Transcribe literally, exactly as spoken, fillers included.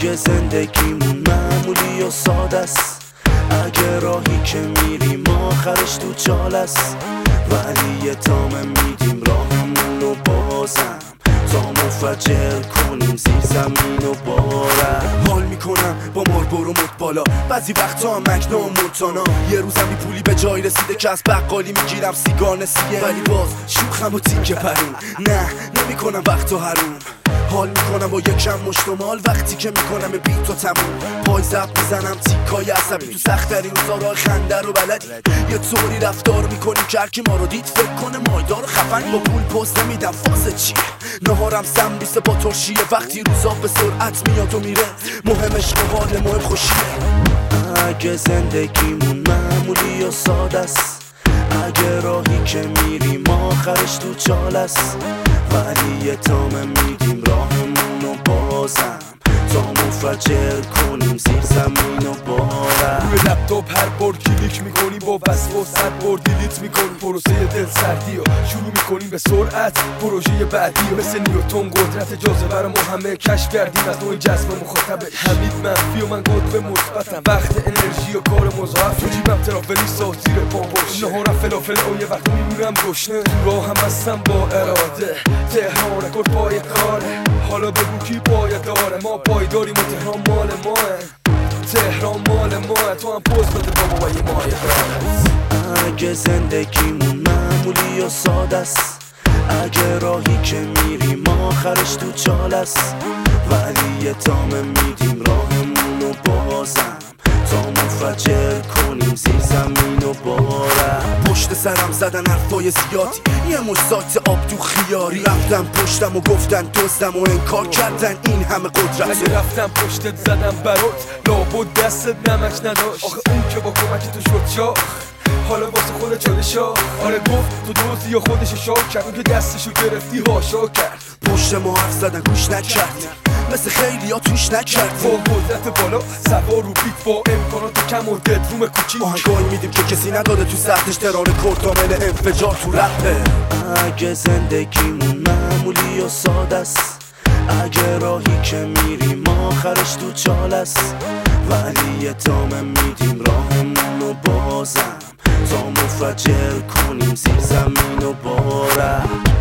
اگه زندگیمون معمولی و ساده است، اگه راهی که میریم آخرش تو چال است، ولی یه تامه میدیم راهمون و بازم تا منفجر کنیم زیر زمین و بارم. حال میکنم با ماربورو مد بالا، بعضی وقتا هم مکنا و مونتانا. یه روزم بی پولی به جای رسیده که از بقالی میگیرم سیگار نسیه، ولی باز شوخم و تیکه پرون. نه نمیکنم وقتا حروم، حال میکنم با یکم مشتمال وقتی که میکنم بیت و تموم. پای زب میزنم تیکای عصبی تو سخت ترین روزا راه خنده رو بلدی. یه طوری رفتار میکنیم که هر کی ما رو دید فکر کنه مایدار خفن. با پول پست نمیدم فازه چیه، نهارم سم بیسه با ترشیه. وقتی روزا به سرعت میاد و میره، مهم عشق و حال مهم خوشیه. اگه زندگیمون معمولی و ساده است، اگه راهی که میریم آخرش تو چال است، ولی یه تامه میدیم راهمون و بازم تا منفجر کنیم زیر زمین و بارم. روی لپتاپ هر بار کلیک میکنیم با وصف صد بار دیلیت میکنیم. پروسه دل سردی و شروع میکنیم به سرعت پروژه بعدی و مثل نیوتن قدرت جاذبه رو ما همه کشف کردیم از نوع جذب مخاطب. حمید منفی و من قطب مثبتم، وقت انرژی و کار مضاعف تو جیبم ترافلی ساز زیر پا باشه. نهارم فلافل و یه وقت میمونم گشنه، راه هم هستم با اراده. تهران کل پای کاره، حالا بگو کی باید داره. ما پایداریم و تهران مال ماه، تهران مال ماه. تو هم پوز بده بابا و یه ماه برات. اگه زندگیمون معمولی و ساده است، اگه راهی که میریم آخرش تو چال است، ولی یه تامه میدیم راهمون و بازم تا منفجر کنیم زیر زمین و بارم. پشت سرم زدن حرفای زیادی، یه مش سایت آب تو خیاری. رفتم پشتم و گفتن دزدم و انکار کردن این همه قدرت. اگه رفتم پشتت زدم برات، لابد دستت نمک نداشت. آخه اون که با کمک تو شد شاخ، حالا واسه خود چالشا. آره گفت تو دوستی یا خودش شاک کرد، اون که دستشو گرفتی هاشا کرد. پشت ما حرف زدن گوش نکردی، مثل خیلی ها توش نکردی. با قدرت بالا سوار رو بیت، با امکانات کم و ددروم کوچیک. آهنگایی میدیم که کسی نداره تو سطحش. تران کردامل انفجار تو رپه. اگه زندگیمون معمولی و ساده است، اگه راهی که میریم آخرش تو چال است، ولی یه تامه میدیم راهمون و بازم تا منفجر کنیم زیر زمین و بارم.